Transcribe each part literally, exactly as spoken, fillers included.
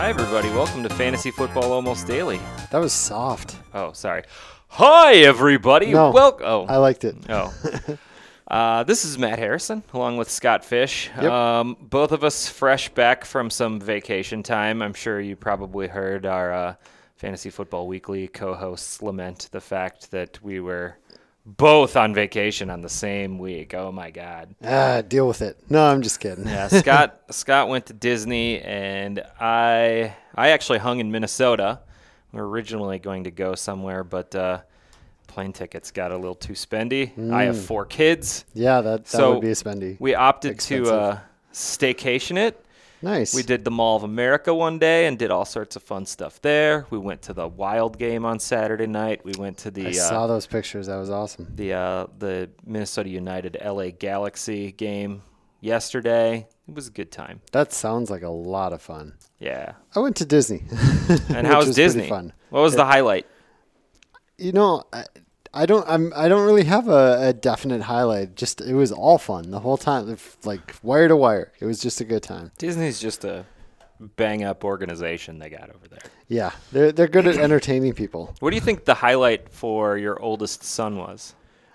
Hi, everybody. Welcome to Fantasy Football Almost Daily. That was soft. Oh, sorry. Hi, everybody. No, Wel- oh. I liked it. Oh. uh, this is Matt Harrison, along with Scott Fish. Yep. Um, both of us fresh back from some vacation time. I'm sure you probably heard our uh, Fantasy Football Weekly co-hosts lament the fact that we were both on vacation on the same week. Oh, my God. Ah, deal with it. No, I'm just kidding. Yeah, Scott Scott went to Disney, and I I actually hung in Minnesota. We were originally going to go somewhere, but uh, plane tickets got a little too spendy. Mm. I have four kids. Yeah, that, that so would be a spendy. We opted Expensive. to uh, staycation it. Nice. We did the Mall of America one day and did all sorts of fun stuff there. We went to the Wild game on Saturday night. We went to the I uh, saw those pictures. That was awesome. the uh, the Minnesota United L A Galaxy game yesterday. It was a good time. That sounds like a lot of fun. Yeah. I went to Disney. And how was, was Disney? Fun. What was it, the highlight? You know, I, I don't. I'm. I don't really have a, a definite highlight. Just it was all fun the whole time, like wire to wire. It was just a good time. Disney's just a bang up organization they got over there. Yeah, they're they're good at entertaining people. What do you think the highlight for your oldest son was?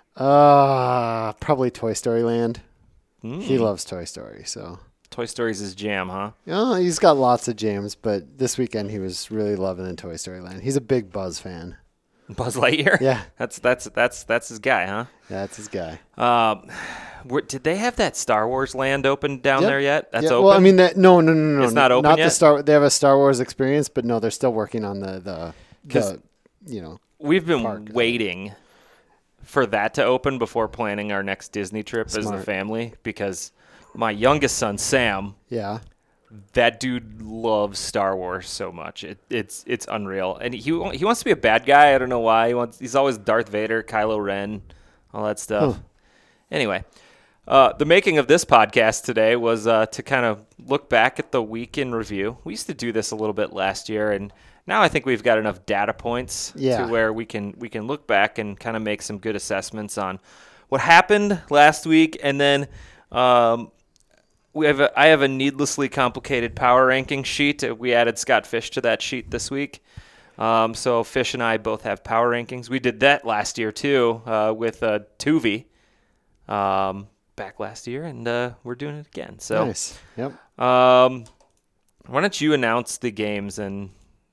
Uh probably Toy Story Land. Mm. He loves Toy Story, so. Toy Story's his jam, huh? Yeah, he's got lots of jams, but this weekend he was really loving the Toy Story Land. He's a big Buzz fan. Buzz Lightyear? Yeah. That's that's that's that's his guy, huh? Yeah, that's his guy. Um, where, did they have that Star Wars land open down yep. there yet? That's yep. open? Well, I mean, that, no, no, no, no. It's not open Not yet? the Star. They have a Star Wars experience, but no, they're still working on the, the, the you know. We've been park. waiting for that to open before planning our next Disney trip Smart. as a family because my youngest son, Sam, Yeah. that dude loves Star Wars so much. It, it's it's unreal, and he he wants to be a bad guy. I don't know why. He wants. He's always Darth Vader, Kylo Ren, all that stuff. Huh. Anyway, uh, the making of this podcast today was uh, to kind of look back at the week in review. We used to do this a little bit last year, and now I think we've got enough data points Yeah. to where we can we can look back and kind of make some good assessments on what happened last week, and then. Um, We have a, I have a needlessly complicated power ranking sheet. We added Scott Fish to that sheet this week. Um, so Fish and I both have power rankings. We did that last year too uh, with uh, Tuvi um, back last year, and uh, we're doing it again. So, Nice. Yep. um, why don't you announce the games and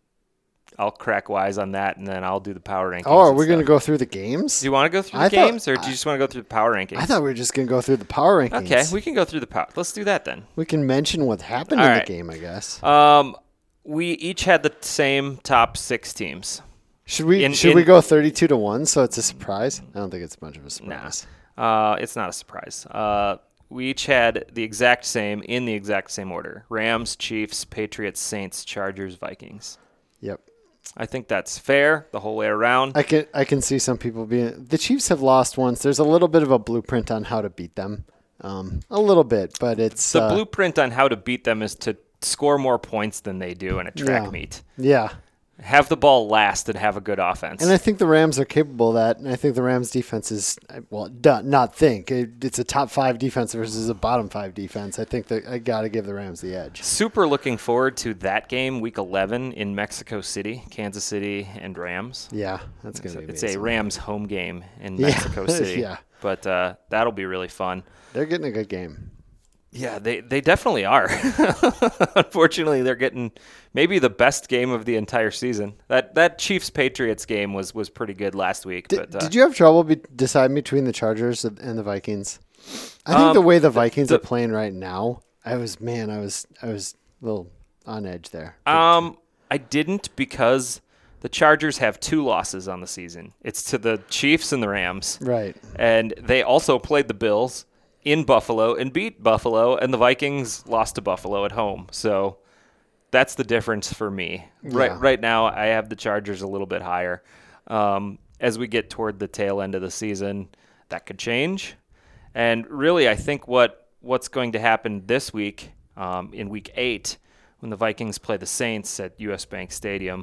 I'll crack wise on that, and then I'll do the power rankings. Oh, are and we going to stuff. go through the games? Do you want to go through the I thought- games, or do you just want to go through the power rankings? I thought we were just going to go through the power rankings. Okay, we can go through the power. Let's do that then. We can mention what happened All in right. the game, I guess. Um, we each had the same top six teams. Should we in- should in- we go thirty-two to one so it's a surprise? I don't think it's much of a surprise. Uh, it's not a surprise. Uh, we each had the exact same in the exact same order: Rams, Chiefs, Patriots, Saints, Chargers, Vikings. Yep. I think that's fair the whole way around. I can I can see some people being the Chiefs have lost once. There's a little bit of a blueprint on how to beat them, um, a little bit, but it's the uh, blueprint on how to beat them is to score more points than they do in a track Yeah. meet. Yeah, Have the ball last and have a good offense. and I think the Rams are capable of that. And I think the Rams defense is well, duh, not think it, it's a top five defense versus a bottom five defense. I think that I got to give the Rams the edge. Super looking forward to that game, Week eleven in Mexico City, Kansas City and Rams. Yeah, that's gonna It's, be. it's a amazing. Rams home game in Yeah. Mexico City. Yeah. But uh, that'll be really fun. They're getting a good game. Yeah, they, they definitely are. Unfortunately, they're getting maybe the best game of the entire season. That that Chiefs Patriots game was, was pretty good last week. Did, but uh, did you have trouble be, deciding between the Chargers and the Vikings? I think Um, the way the Vikings the- are playing right now, I was man, I was I was a little on edge there. Um, I didn't because the Chargers have two losses on the season. It's to the Chiefs and the Rams. Right. And they also played the Bills in Buffalo and beat Buffalo, and the Vikings lost to Buffalo at home. So that's the difference for me. Right Yeah. right now, I have the Chargers a little bit higher. Um, as we get toward the tail end of the season, that could change. And really, I think what what's going to happen this week, um, in Week eight, when the Vikings play the Saints at U S. Bank Stadium,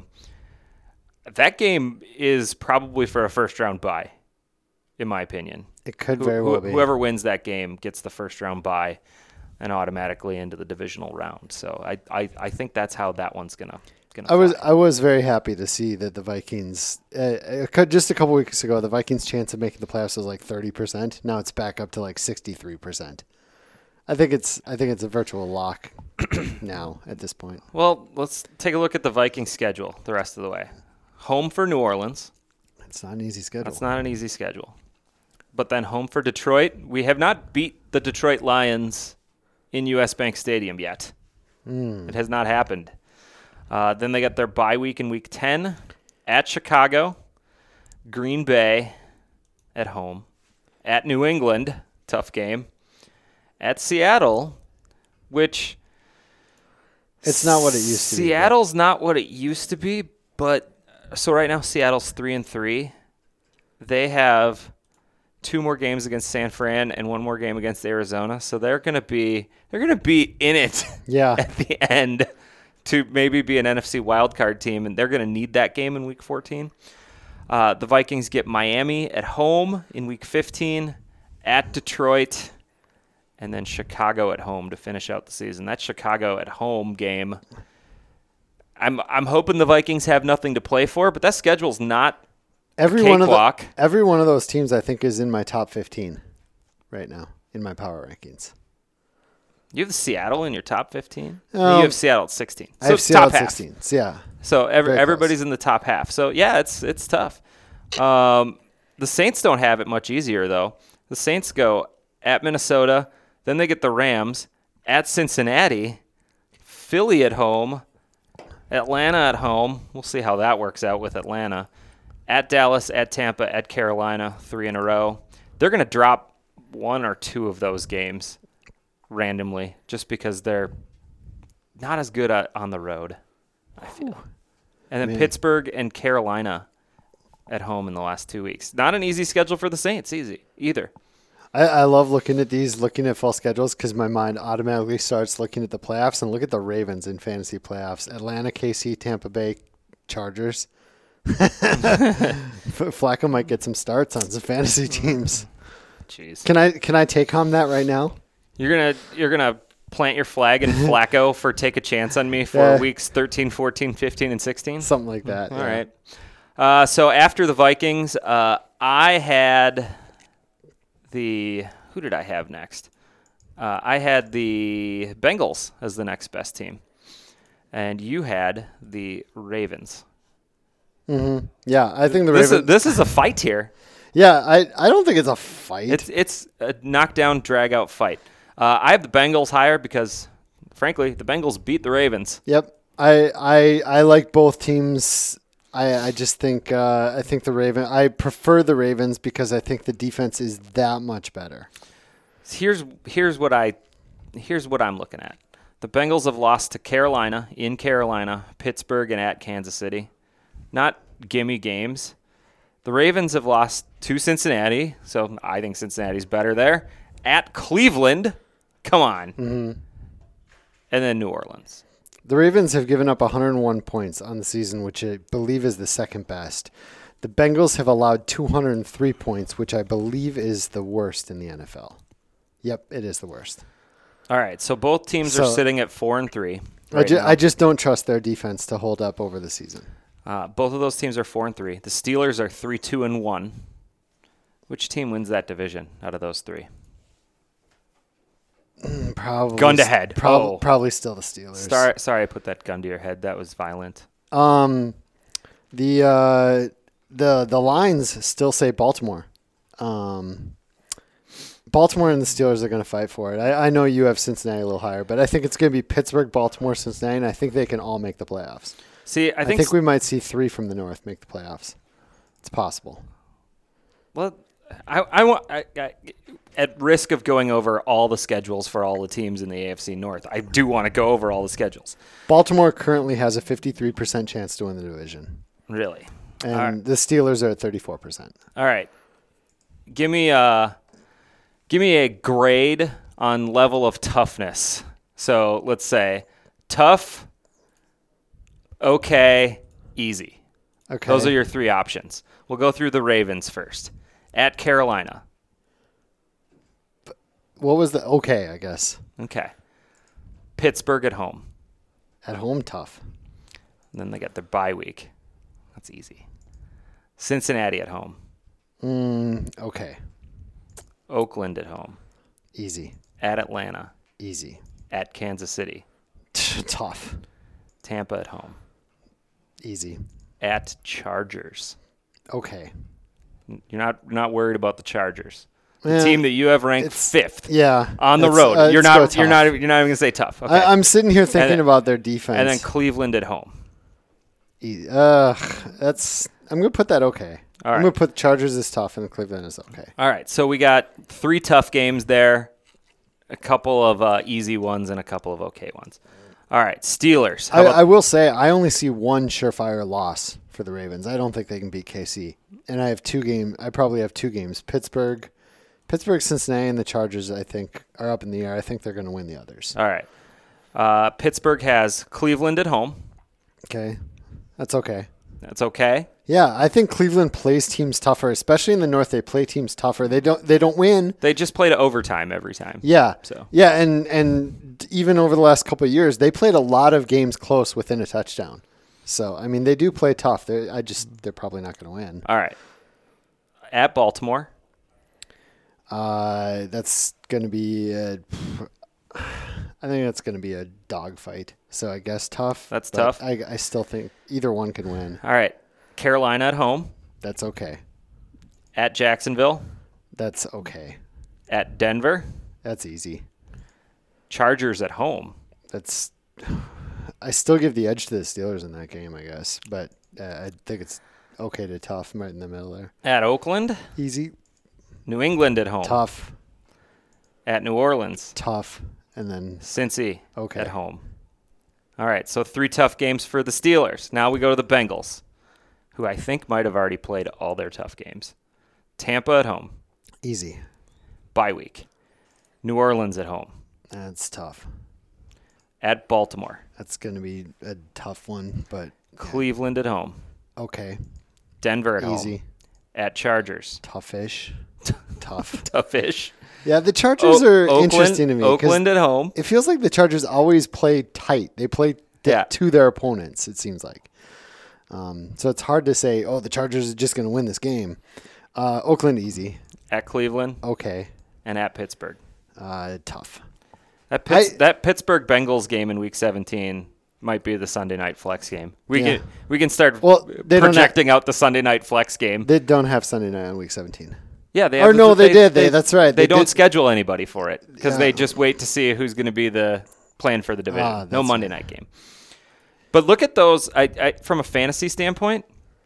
that game is probably for a first-round bye, in my opinion. It could Who- very who- well be. Whoever wins that game gets the first round bye. and automatically into the divisional round. So I, I, I think that's how that one's gonna gonna. I was fly. I was very happy to see that the Vikings uh, just a couple weeks ago the Vikings' chance of making the playoffs was like thirty percent. Now it's back up to like sixty-three percent. I think it's I think it's a virtual lock now at this point. Well, let's take a look at the Vikings schedule the rest of the way. Home for New Orleans. It's not an easy schedule. That's not an easy schedule. But then home for Detroit. We have not beat the Detroit Lions in U S. Bank Stadium yet. Mm. It has not happened. Uh, then they got their bye week in week ten at Chicago, Green Bay at home, at New England, tough game, at Seattle, which it's not what it used to be. Seattle's not what it used to be, but so right now Seattle's three and three. They have two more games against San Fran and one more game against Arizona, so they're gonna be they're gonna be in it. Yeah. At the end to maybe be an N F C wildcard team, and they're gonna need that game in Week fourteen. Uh, the Vikings get Miami at home in Week fifteen, at Detroit, and then Chicago at home to finish out the season. That Chicago at home game, I'm I'm hoping the Vikings have nothing to play for, but that schedule's not every a one of cakewalk. the, every one of those teams I think is in my top fifteen right now in my power rankings. You have Seattle in your top fifteen? Um, you have Seattle at sixteen. I So have Seattle top at half. sixteen. So, yeah. So every, Very everybody's close. in the top half. So, yeah, it's it's tough. Um, the Saints don't have it much easier, though. The Saints go at Minnesota, then they get the Rams, at Cincinnati, Philly at home, Atlanta at home. We'll see how that works out with Atlanta. At Dallas, at Tampa, at Carolina, three in a row. They're going to drop one or two of those games randomly just because they're not as good at, on the road, I feel. And then Man. Pittsburgh and Carolina at home in the last two weeks. Not an easy schedule for the Saints easy either. I, I love looking at these, looking at full schedules, because my mind automatically starts looking at the playoffs and look at the Ravens in fantasy playoffs. Atlanta, K C, Tampa Bay, Chargers. Flacco might get some starts on some fantasy teams. Jeez. Can I can I take home that right now? You're gonna you're gonna plant your flag in Flacco for take a chance on me for Yeah. weeks thirteen, fourteen, fifteen, and sixteen? Something like that. All yeah. right. Uh, so after the Vikings, uh, I had the who did I have next? Uh, I had the Bengals as the next best team, and you had the Ravens. Mm-hmm. Yeah, I think the This Ravens. is this is a fight here. yeah, I, I don't think it's a fight. It's it's a knockdown, drag out fight. Uh, I have the Bengals higher because, frankly, the Bengals beat the Ravens. Yep. I I I like both teams. I I just think uh, I think the Raven. I prefer the Ravens because I think the defense is that much better. Here's here's what I here's what I'm looking at. The Bengals have lost to Carolina, in Carolina, Pittsburgh, and at Kansas City. Not gimme games. The Ravens have lost to Cincinnati, so I think Cincinnati's better there. At Cleveland, come on. Mm-hmm. And then New Orleans. The Ravens have given up one hundred one points on the season, which I believe is the second best. The Bengals have allowed two hundred three points, which I believe is the worst in the N F L. Yep, it is the worst. All right, so both teams So- are sitting at four and three. I, right ju- now. I just don't trust their defense to hold up over the season. Uh, both of those teams are four and three. The Steelers are three, two, and one. Which team wins that division out of those three? Probably Gun to head. Prob- Oh. Probably still the Steelers. Sorry, sorry, I put that gun to your head. That was violent. Um, the uh, the the lines still say Baltimore. Um, Baltimore and the Steelers are going to fight for it. I, I know you have Cincinnati a little higher, but I think it's going to be Pittsburgh, Baltimore, Cincinnati, and I think they can all make the playoffs. See, I I think, think, we might see three from the North make the playoffs. It's possible. well, I, I want I, I, at risk of going over all the schedules for all the teams in the A F C North. I do want to go over all the schedules. Baltimore currently has a fifty-three percent chance to win the division, Really. and All right. the Steelers are at thirty-four percent. All right. Give me a give me a grade on level of toughness. So let's say tough, okay, easy. Okay. Those are your three options. We'll go through the Ravens first. At Carolina. What was the okay? I guess Okay. Pittsburgh at home. At home, tough. And then they got their bye week. That's easy. Cincinnati at home. Mm, okay. Oakland at home. Easy. At Atlanta. Easy. At Kansas City. Tough. Tampa at home. Easy. At Chargers. Okay. You're not you're not worried about the Chargers. The Yeah, team that you have ranked it's- fifth Yeah. on the it's, road. uh, you're let's go not you're tough. not you're not even gonna say tough. Okay. I, I'm sitting here thinking then- about their defense. and then Cleveland at home. E- uh, that's. I'm gonna put that okay. All I'm right. gonna put Chargers as tough and Cleveland is okay. All right. So we got three tough games there, a couple of uh, easy ones, and a couple of okay ones. All right. Steelers. How I, about- I will say I only see one surefire loss for the Ravens. I don't think they can beat K C. And I have two game. I probably have two games. Pittsburgh, Pittsburgh, Cincinnati, and the Chargers. I think are up in the air. I think they're going to win the others. All right. Uh, Pittsburgh has Cleveland at home. Okay, that's okay. That's okay. Yeah, I think Cleveland plays teams tougher, especially in the North. They play teams tougher. They don't. They don't win. They just play to overtime every time. Yeah. So. Yeah, and and even over the last couple of years, they played a lot of games close within a touchdown. So I mean, they do play tough. They I just they're probably not going to win. All right. At Baltimore. Uh, that's going to be. A, I think that's going to be a dogfight. So I guess tough. That's but tough. I I still think either one can win. All right. Carolina at home. That's okay. At Jacksonville. That's okay. At Denver. That's easy. Chargers at home. That's. I still give the edge to the Steelers in that game, I guess, but uh, I think it's okay to tough. I'm right in the middle there. At Oakland. Easy, New England at home. tough, At New Orleans. tough, and then Cincy Okay. at home. All right, so three tough games for the Steelers. Now we go to the Bengals, who I think might have already played all their tough games. Tampa at home. easy. Bye week. New Orleans at home. That's tough. At Baltimore. That's going to be a tough one, but Cleveland at home. okay. Denver at home. Easy. At Chargers. Toughish. Tough. Toughish. Yeah, the Chargers O- are Oakland, interesting to me. 'cause Oakland at home. It feels like the Chargers always play tight. They play th- Yeah. to their opponents, it seems like. Um, so it's hard to say, oh, the Chargers are just going to win this game. Uh, Oakland, easy. At Cleveland. Okay. And at Pittsburgh. Uh, tough. That Pitts, I- that Pittsburgh Bengals game in Week seventeen might be the Sunday night flex game. We Yeah. can we can start Well, they don't projecting out the Sunday night flex game. They don't have Sunday night on week seventeen. Yeah, they Or have, no, they did. They- that's right. They, They don't did- schedule anybody for it because Yeah. they just wait to see who's going to be the plan for the division. Ah, no that's Monday right. night game. But look at those. I, I from a fantasy standpoint.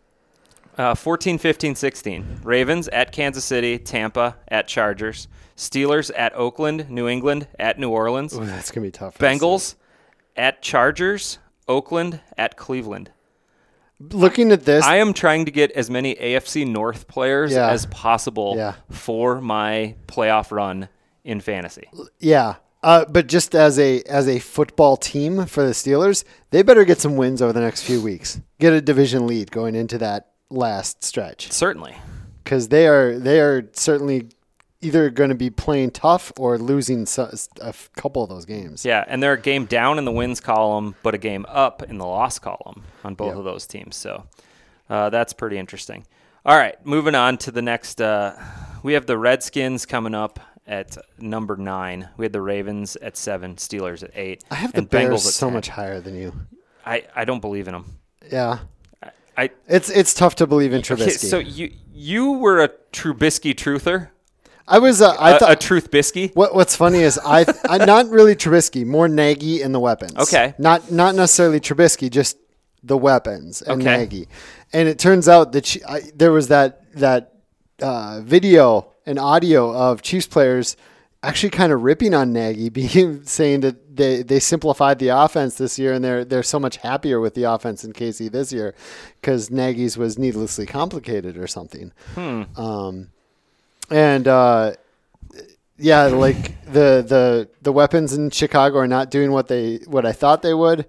Uh, fourteen, fifteen, sixteen. Ravens at Kansas City, Tampa at Chargers, Steelers at Oakland, New England at New Orleans, Ooh, that's going to be tough. Bengals at Chargers, Oakland at Cleveland. Looking at this, I am trying to get as many A F C North players Yeah. as possible Yeah. for my playoff run in fantasy. yeah. Uh, but just as a as a football team for the Steelers, they better get some wins over the next few weeks. Get a division lead going into that last stretch, Certainly. because they are they are certainly either going to be playing tough or losing so- a f- couple of those games. Yeah, and they're a game down in the wins column, but a game up in the loss column on both Yeah. of those teams. So uh, that's pretty interesting. All right, moving on to the next. Uh, we have the Redskins coming up at number nine. We had the Ravens at seven, Steelers at eight. I have the and Bears Bengals at so ten. much higher than you. I, I don't believe in them. Yeah, I it's it's tough to believe in Trubisky. okay, so you you were a Trubisky truther, I was uh, I a, thought a truth bisky. What What's funny is I, I not really Trubisky, more Nagy and the weapons. Okay. Not not necessarily Trubisky, just the weapons and Okay. Nagy. And it turns out that she, I, there was that that uh, video and audio of Chiefs players actually kind of ripping on Nagy, being saying that they, they simplified the offense this year and they're they're so much happier with the offense in K C this year because Nagy's was needlessly complicated or something. Hmm. Um, and uh, yeah, like the the the weapons in Chicago are not doing what they what I thought they would,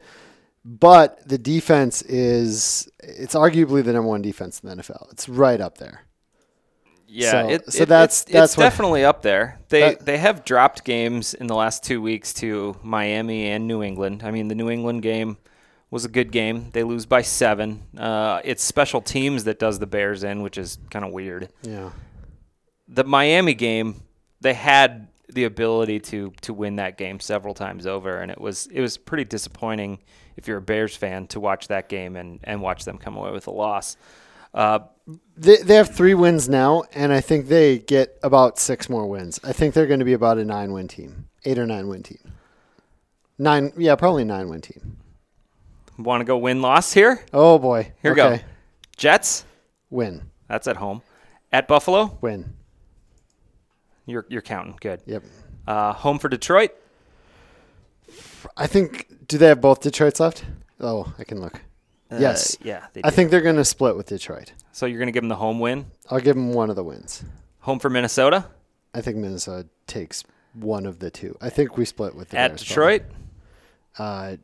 but the defense is it's arguably the number one defense in the N F L. It's right up there. Yeah, so, it, so it, that's it's, that's it's what, definitely up there. They that, they have dropped games in the last two weeks to Miami and New England. I mean, the New England game was a good game. They lose by seven. Uh, it's special teams that does the Bears in, which is kind of weird. Yeah. The Miami game, they had the ability to to win that game several times over, and it was it was pretty disappointing if you're a Bears fan to watch that game and, and watch them come away with a loss. Uh, They they have three wins now, and I think they get about six more wins. I think they're going to be about a nine-win team, eight or nine-win team. Nine, yeah, probably nine-win team. Want to go win-loss here? Oh boy, Here okay. we go. Jets. Win, That's at home. At Buffalo. win. You're you're counting. Good. Yep. Uh, home for Detroit. I think. Do they have both Detroits left? Oh, I can look. Uh, Yes. Yeah. They I do. think they're going to split with Detroit. So you're going to give them the home win. I'll give them one of the wins. Home for Minnesota. I think Minnesota takes one of the two. I think we split with the At Bears, Detroit. probably. Uh,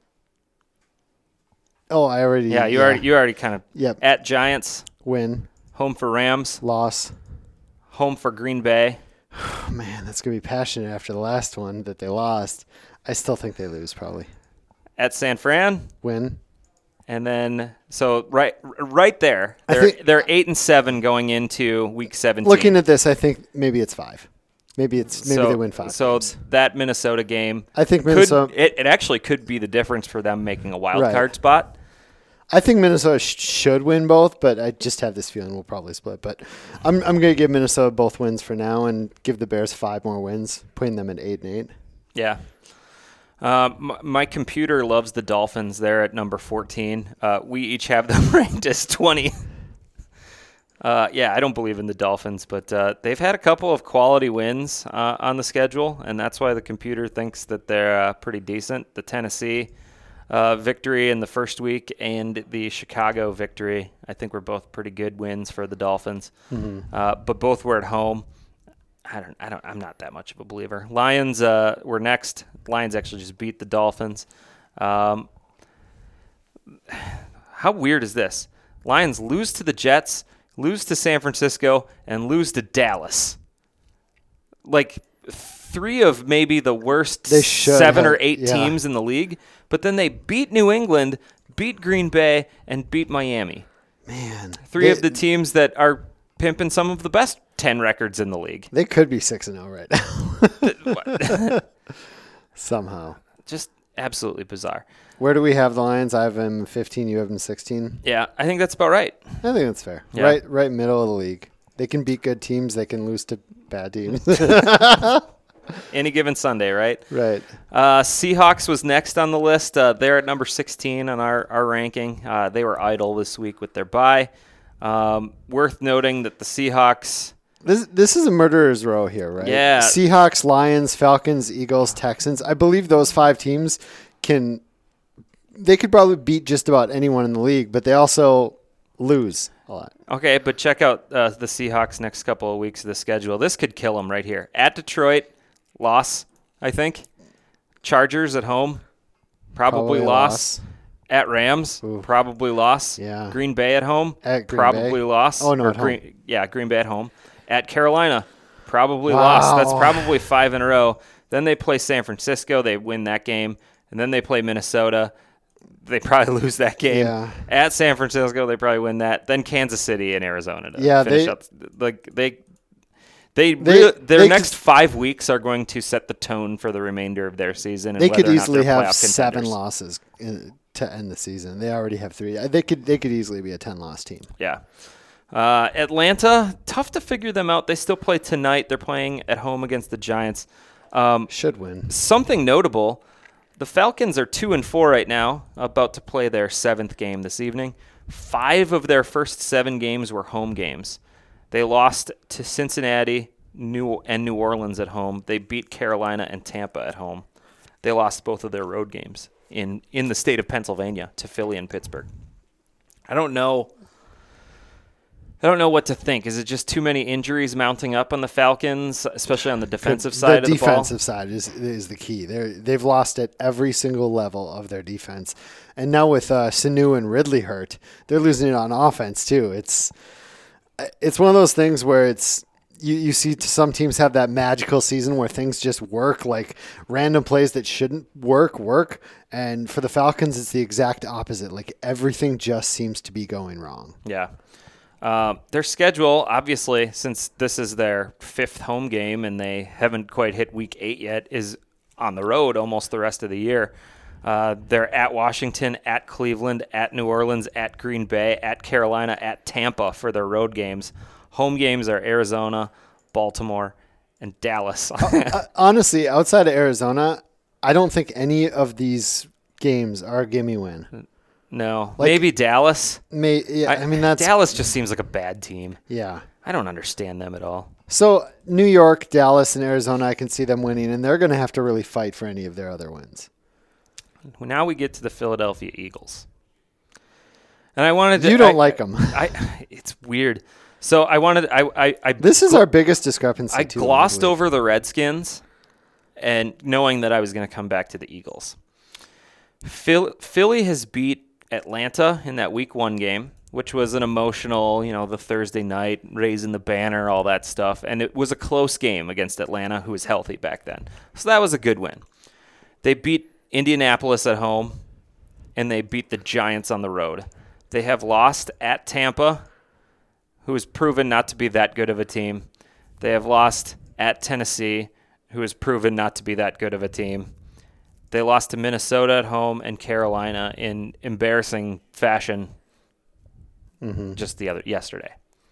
oh, I already. Yeah, you already you already kind of. Yep. At Giants. Win, Home for Rams. loss. Home for Green Bay. Oh, man, that's going to be passionate after the last one that they lost. I still think they lose, probably. At San Fran. Win. And then, so right, right there, I they're think- they're eight and seven going into week seventeen. Looking at this, I think maybe it's five. Maybe it's maybe so, they win five. So games. that Minnesota game, I think could, Minnesota. it, it actually could be the difference for them making a wild Right. card spot. I think Minnesota sh- should win both, but I just have this feeling we'll probably split. But I'm I'm going to give Minnesota both wins for now and give the Bears five more wins, putting them at eight and eight. Yeah. Um, my, my computer loves the Dolphins. They're at number fourteen. Uh, we each have them ranked as twenty. Uh, yeah, I don't believe in the Dolphins, but uh, they've had a couple of quality wins uh, on the schedule, and that's why the computer thinks that they're uh, pretty decent. The Tennessee uh, victory in the first week and the Chicago victory, I think, were both pretty good wins for the Dolphins. Mm-hmm. Uh, but both were at home. I don't, I don't, I'm not that much of a believer. Lions uh, were next. Lions actually just beat the Dolphins. Um, how weird is this? Lions lose to the Jets, lose to San Francisco, and lose to Dallas. Like three of maybe the worst They should seven have- or eight yeah. teams in the league. But then they beat New England, beat Green Bay, and beat Miami. Man, Three they, of the teams that are pimping some of the best ten records in the league. they could be six and zero right now. Somehow. Just absolutely bizarre. Where do we have the Lions? I have them fifteen. You have them sixteen. Yeah, I think that's about right. I think that's fair. Yeah. Right, right middle of the league. They can beat good teams. They can lose to bad teams. Any given Sunday, right? Right. Uh, Seahawks was next on the list. Uh, they're at number sixteen on our, our ranking. Uh, they were idle this week with their bye. Um, worth noting that the Seahawks... This this is a murderer's row here, right? Yeah. Seahawks, Lions, Falcons, Eagles, Texans. I believe those five teams can. They could probably beat just about anyone in the league, but they also lose a lot. Okay, but check out uh, the Seahawks next couple of weeks of the schedule. This could kill them right here. At Detroit, loss, I think. Chargers at home, probably, Probably a loss. loss. At Rams, Ooh. probably loss. Yeah. Green Bay at home, At Green probably Bay? loss. Oh, no, Or at home. Green, Yeah, Green Bay at home. At Carolina, probably Wow. loss. That's probably five in a row. Then they play San Francisco. They win that game. And then they play Minnesota. They probably lose that game. Yeah. At San Francisco, they probably win that. Then Kansas City and Arizona to Yeah, finish they- up. Like they, they, They- rea- their they next could- five weeks are going to set the tone for the remainder of their season. And They whether could or not easily they're have playoff seven contenders. losses in, to end the season. They already have three. They could they could easily be a ten loss team. Yeah. Uh, Atlanta, tough to figure them out. They still play tonight. They're playing at home against the Giants. Um, Should win. something notable: the Falcons are two and four right now, about to play their seventh game this evening. Five of their first seven games were home games. They lost to Cincinnati, New and New Orleans at home. They beat Carolina and Tampa at home. They lost both of their road games in in the state of Pennsylvania to Philly and Pittsburgh. I don't know. I don't know what to think. Is it just too many injuries mounting up on the Falcons, especially on the defensive side the of the ball? defensive side is is the key. They they've lost at every single level of their defense, and now with uh, Sanu and Ridley hurt, they're losing it on offense too. It's it's one of those things where it's you, you see some teams have that magical season where things just work, like random plays that shouldn't work, work. And for the Falcons, it's the exact opposite. Like everything just seems to be going wrong. Yeah. Uh, their schedule, obviously, since this is their fifth home game and they haven't quite hit week eight yet, is on the road almost the rest of the year. Uh, they're at Washington, at Cleveland, at New Orleans, at Green Bay, at Carolina, at Tampa for their road games. Home games are Arizona, Baltimore, and Dallas. uh, honestly, outside of Arizona, I don't think any of these games are a gimme win. No, Like- maybe Dallas. May, yeah, I, mean, that's Dallas just seems like a bad team. yeah. I don't understand them at all. So New York, Dallas, and Arizona, I can see them winning, and they're going to have to really fight for any of their other wins. Now we get to the Philadelphia Eagles, and I wanted to. You don't I, like them. I. It's weird. So I wanted. I. I. I This is our biggest discrepancy. I too, glossed I believe. over the Redskins, and knowing that I was going to come back to the Eagles. Phil, Philly has beat Atlanta in that Week One game, which was an emotional, you know, the Thursday night, raising the banner, all that stuff, and it was a close game against Atlanta, who was healthy back then. So that was a good win. They beat Indianapolis at home, and they beat the Giants on the road. They have lost at Tampa, who has proven not to be that good of a team. They have lost at Tennessee, who has proven not to be that good of a team. They lost to Minnesota at home and Carolina in embarrassing fashion Mm-hmm. just the other yesterday.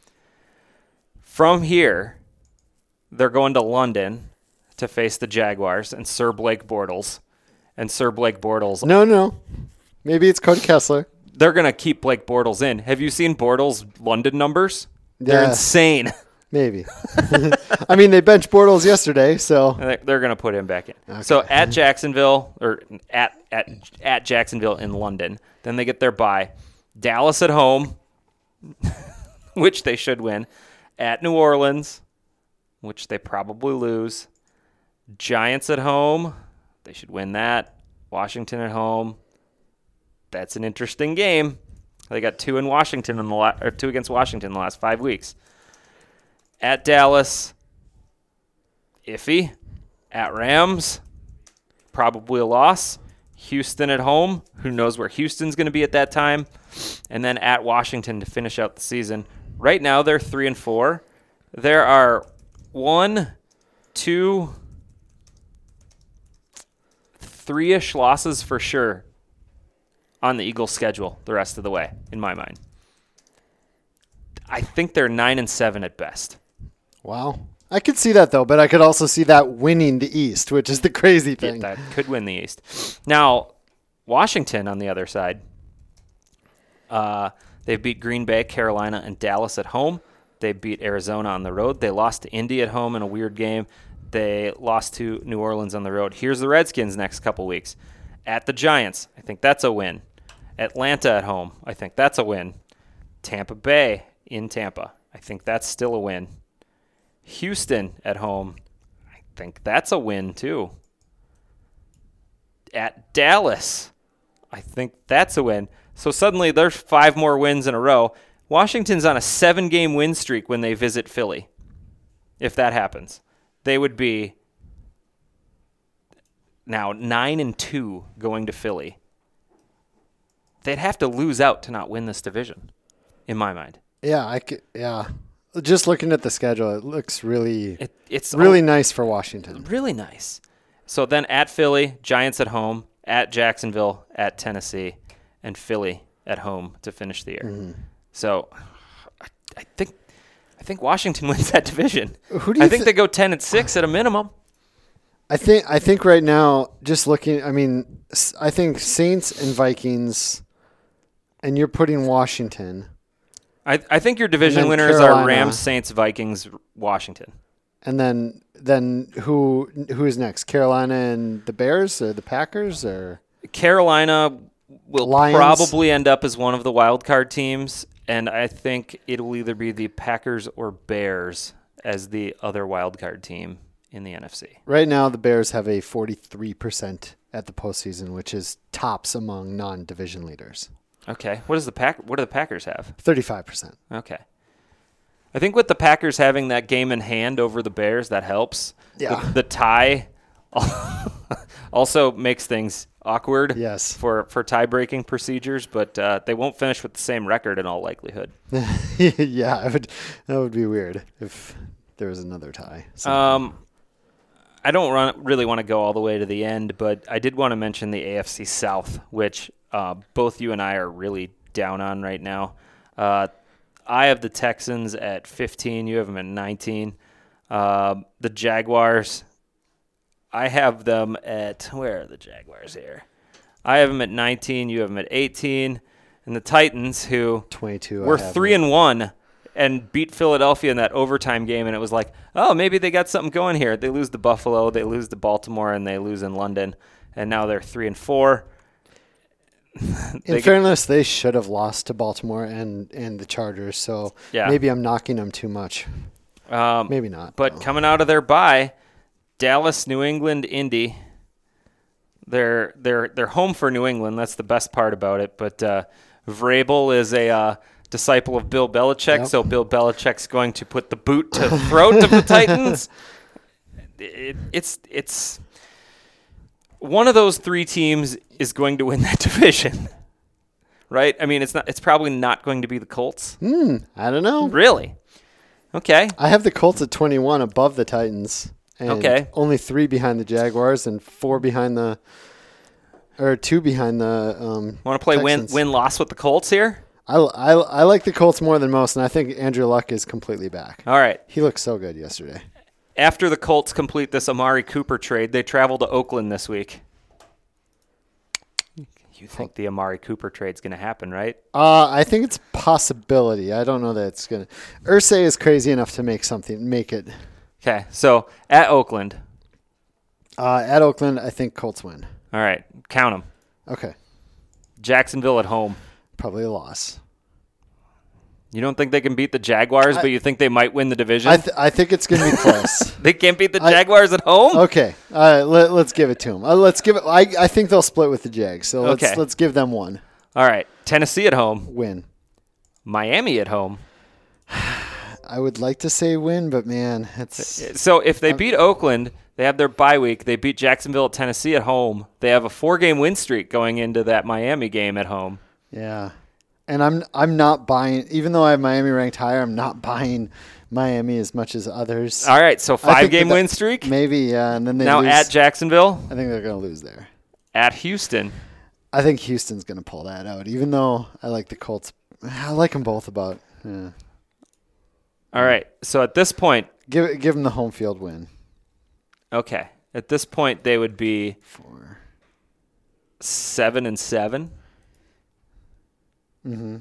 From here, they're going to London to face the Jaguars and Sir Blake Bortles. And Sir Blake Bortles, No, no. Maybe it's Cody Kessler. they're going to keep Blake Bortles in. Have you seen Bortles' London numbers? They're Yeah. insane. Maybe. I mean, they benched Bortles yesterday, so And they- They're going to put him back in. So at Jacksonville, or at, at, at Jacksonville in London, then they get their bye. Dallas at home, which they should win. At New Orleans, which they probably lose. Giants at home, they should win that. Washington at home, that's an interesting game. They got two in Washington in the la- or two against Washington in the last five weeks. At Dallas, iffy. At Rams, probably a loss. Houston at home, who knows where Houston's going to be at that time. And then at Washington to finish out the season. Right now they're three and four. There are one, two, three-ish losses for sure on the Eagles' schedule the rest of the way, in my mind. I think they're nine and seven at best. wow. I could see that, though, but I could also see that winning the East, which is the crazy thing. That could win the East. Now, Washington on the other side, uh, they beat Green Bay, Carolina, and Dallas at home. They beat Arizona on the road. They lost to Indy at home in a weird game. They lost to New Orleans on the road. Here's the Redskins next couple weeks. At the Giants, I think that's a win. Atlanta at home, I think that's a win. Tampa Bay in Tampa, I think that's still a win. Houston at home, I think that's a win too. At Dallas, I think that's a win. So suddenly there's five more wins in a row. Washington's on a seven-game win streak when they visit Philly. If that happens, they would be now nine and two going to Philly. They'd have to lose out to not win this division, in my mind. Yeah, I could, yeah. Just looking at the schedule, it looks really, It, it's really nice for Washington. really nice. So then at Philly, Giants at home, at Jacksonville, at Tennessee, and Philly at home to finish the year. Mm-hmm. So I, I think I think Washington wins that division. Who do you I think thi- they go ten and six at a minimum. I think I think right now, just looking, I mean, s- I think Saints and Vikings, and you're putting Washington, I, I think your division then winners Carolina. are Rams, Saints, Vikings, Washington. and then then who who is next? Carolina and the Bears, or the Packers, or Carolina will Lions. probably end up as one of the wild card teams, and I think it'll either be the Packers or Bears as the other wild card team in the N F C. right now the Bears have a forty-three percent at the postseason, which is tops among non-division leaders. Okay. What does the Pack? What do the Packers have? thirty-five percent. Okay. I think with the Packers having that game in hand over the Bears, that helps. Yeah. The, the tie also makes things awkward Yes. for, for tie-breaking procedures, but uh, they won't finish with the same record in all likelihood. yeah, I would, that would be weird if there was another tie. So. Um, I don't run, really want to go all the way to the end, but I did want to mention the A F C South, which uh, both you and I are really down on right now. Uh, I have the Texans at fifteen. You have them at nineteen. Uh, the Jaguars, I have them at, where are the Jaguars here? I have them at nineteen. You have them at eighteen. And the Titans, who twenty-two. were three and one and beat Philadelphia in that overtime game, and it was like, oh, maybe they got something going here. They lose to Buffalo, they lose to Baltimore, and they lose in London, and now they're three and four. In fairness, they should have lost to Baltimore and, and the Chargers, so yeah. maybe I'm knocking them too much. Um, maybe not. But though. coming out of their bye, Dallas, New England, Indy, they're they're they're home for New England. That's the best part about it. But uh, Vrabel is a uh, disciple of Bill Belichick, Yep. so Bill Belichick's going to put the boot to the throat of the Titans. It, it's it's one of those three teams is going to win that division, right? I mean, it's not. It's probably not going to be the Colts. Hmm, I don't know. Really? Okay. I have the Colts at twenty-one above the Titans. And Okay. only three behind the Jaguars and four behind the, or two behind the um, Want to play win Texans. win loss with the Colts here? I, I, I like the Colts more than most, and I think Andrew Luck is completely back. All right. He looked so good yesterday. After the Colts complete this Amari Cooper trade, they travel to Oakland this week. You think the Amari Cooper trade's going to happen, right? Uh, I think it's a possibility. I don't know that it's gonna. Irsay is crazy enough to make something, make it. Okay, so at Oakland. Uh, at Oakland, I think Colts win. All right, count them. Okay, Jacksonville at home. probably a loss. You don't think they can beat the Jaguars, I- but you think they might win the division? I th- I think it's gonna be close. They can't beat the I- Jaguars at home? Okay, uh, let, let's give it to them. Uh, let's give it. I I think they'll split with the Jags. So let's Okay. let's give them one All right, Tennessee at home. win. Miami at home. I would like to say win, but man, it's So if they beat Oakland, they have their bye week. They beat Jacksonville at Tennessee at home. They have a four-game win streak going into that Miami game at home. yeah. And I'm I'm not buying, even though I have Miami ranked higher. I'm not buying Miami as much as others. All right, so I think five-game that- win streak. Maybe, yeah. And then they Now lose. at Jacksonville, I think they're going to lose there. at Houston. I think Houston's going to pull that out, even though I like the Colts. I like them both about. Yeah. All right, so at this point, Give give them the home field win. okay, at this point they would be Four. seven and seven. Mm-hmm.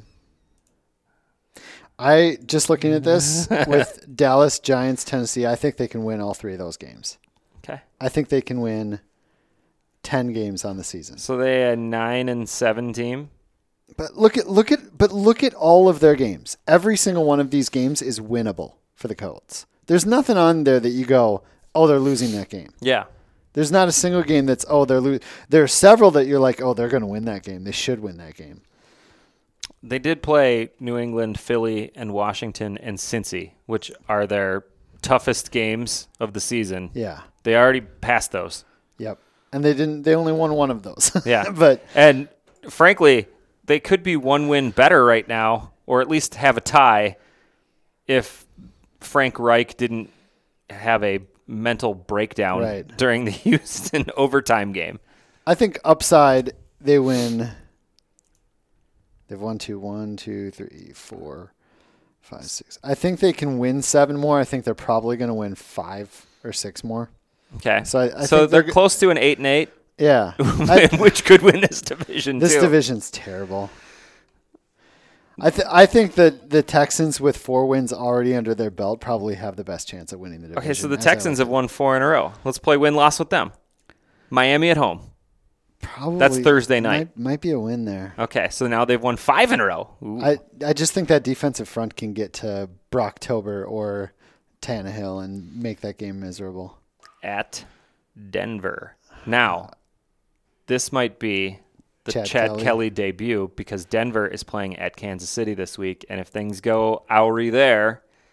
I just looking at this with Dallas, Giants, Tennessee. I think they can win all three of those games. Okay, I think they can win ten games on the season. so they a nine and seven team. But look at look at but look at all of their games. Every single one of these games is winnable for the Colts. There's nothing on there that you go, oh, they're losing that game. Yeah. There's not a single game that's oh they're losing. There are several that you're like, oh, they're going to win that game. They should win that game. They did play New England, Philly, and Washington and Cincy, which are their toughest games of the season. Yeah. They already passed those. Yep. And they didn't. They only won one of those. Yeah. but And frankly, they could be one win better right now, or at least have a tie if Frank Reich didn't have a mental breakdown Right. during the Houston overtime game. I think upside they win. They've won two, one, two, three, four, five, six. I think they can win seven more. I think they're probably going to win five or six more. Okay. So I- I so think they're they're g- close to an eight and eight, Yeah. I- which could win this division this too. division's terrible. I th- I think that the Texans with four wins already under their belt probably have the best chance of winning the division. Okay, so the as I Texans look have won four in a row. Let's play win-loss with them. Miami at home. Probably That's Thursday night. Might, might be a win there. Okay, so now they've won five in a row. Ooh. I, I just think that defensive front can get to Brocktober or Tannehill and make that game miserable. At Denver. Now, this might be the Chad, Chad Kelly. Kelly. debut because Denver is playing at Kansas City this week, and if things go oury there,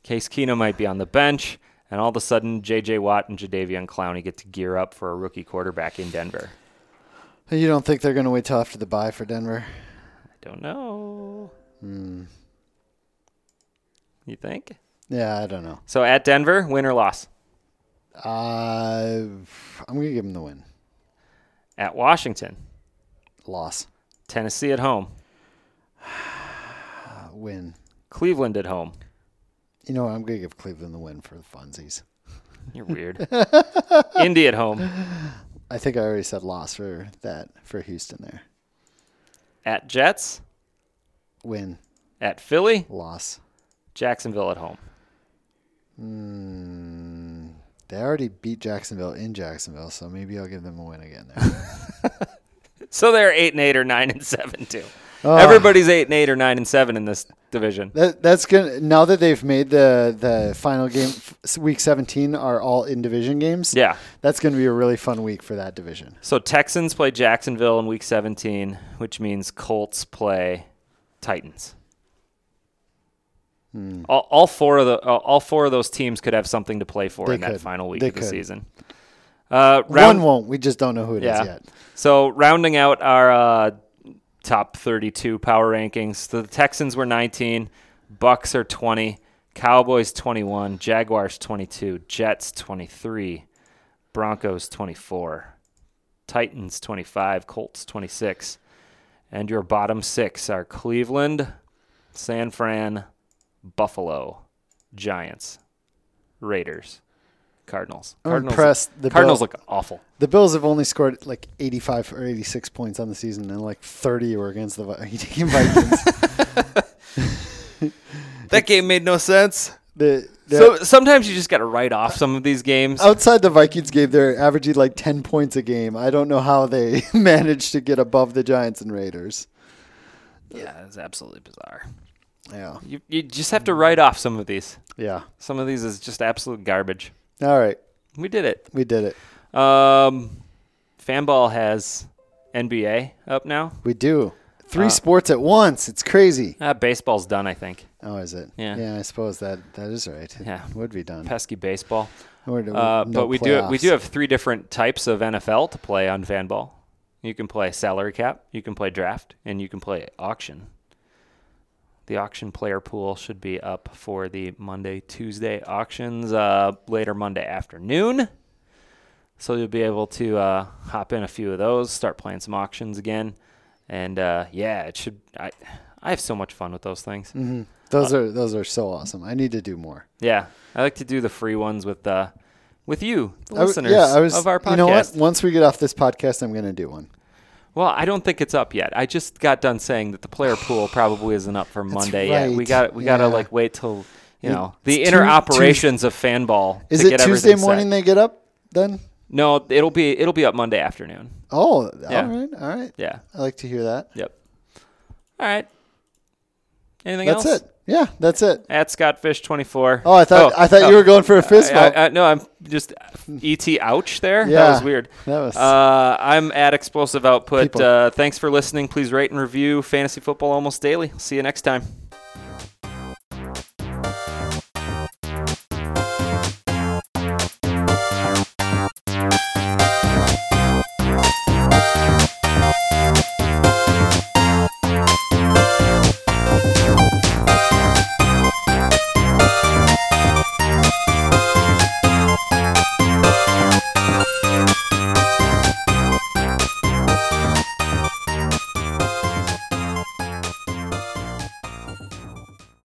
Case Keenum might be on the bench, and all of a sudden J J. Watt and Jadeveon Clowney get to gear up for a rookie quarterback in Denver. You don't think they're going to wait till after the bye for Denver? I don't know. Hmm. You think? Yeah, I don't know. So at Denver, win or loss? Uh, I'm going to give them the win. At Washington. Loss. Tennessee at home. Uh, win. Cleveland at home. You know what? I'm going to give Cleveland the win for the funsies. You're weird. Indy at home. I think I already said loss for that, for Houston there. At Jets. Win. At Philly. Loss. Jacksonville at home. Mm, they already beat Jacksonville in Jacksonville, so maybe I'll give them a win again there. So they're eight and eight or nine and seven too. Oh. Everybody's eight and eight or nine and seven in this division. That, that's good. Now that they've made the the final game, week seventeen, are all in division games. Yeah. That's going to be a really fun week for that division. So Texans play Jacksonville in week seventeen, which means Colts play Titans. Hmm. All, all four of the all four of those teams could have something to play for They in that could. final week They of the could. season. Uh, round, One won't. We just don't know who it is Yeah. yet. So rounding out our uh, top thirty-two power rankings, the Texans were nineteen, Bucks are twenty, Cowboys twenty-one, Jaguars twenty-two, Jets twenty-three, Broncos twenty-four, Titans twenty-five, Colts twenty-six, and your bottom six are Cleveland, San Fran, Buffalo, Giants, Raiders, Cardinals. I'm Cardinals impressed. The Cardinals Bill- look awful. The Bills have only scored like eighty-five or eighty-six points on the season, and like thirty were against the Vikings. That game made no sense. the, the, So sometimes you just got to write off some of these games. outside the Vikings game, they're averaging like ten points a game. I don't know how they managed to get above the Giants and Raiders. Yeah, it's absolutely bizarre. Yeah. You you just have to write off some of these. Yeah. Some of these is just absolute garbage. All right. We did it. We did it. Um, Fanball has N B A up now. We do. Three Uh, sports at once. It's crazy. Uh, baseball's done, I think. Oh, is it? Yeah. Yeah, I suppose that, that is right. It Yeah. would be done. Pesky baseball. Or no- Uh, no but we do we playoffs. do have three different types of N F L to play on Fanball. You can play salary cap, you can play draft, and you can play auction. The auction player pool should be up for the Monday, Tuesday auctions uh, later Monday afternoon. So you'll be able to uh, hop in a few of those, start playing some auctions again. And, uh, yeah, it should – I I have so much fun with those things. Mhm. Those are those are so awesome. I need to do more. Yeah, I like to do the free ones with uh, with you, the I w- listeners yeah, I was, of our podcast. You know what? Once we get off this podcast, I'm going to do one. Well, I don't think it's up yet. I just got done saying that the player pool probably isn't up for That's Monday yet. We right. got we Yeah. got to like wait till you It- know the it's inner Tu- operations of Fanball. Is to it get Tuesday everything set. morning they get up then? No, it'll be it'll be up Monday afternoon. Oh, Yeah. all right. All right. Yeah. I like to hear that. Yep. All right. Anything That's else? it. Yeah, that's it. At Scottfish twenty-four. Oh, I thought I thought oh. you were going for a fist I, bump. I, I, no, I'm just E T ouch there. Yeah. That was weird. That was Uh, I'm at Explosive Output. People. Uh, thanks for listening. Please rate and review Fantasy Football Almost Daily. See you next time.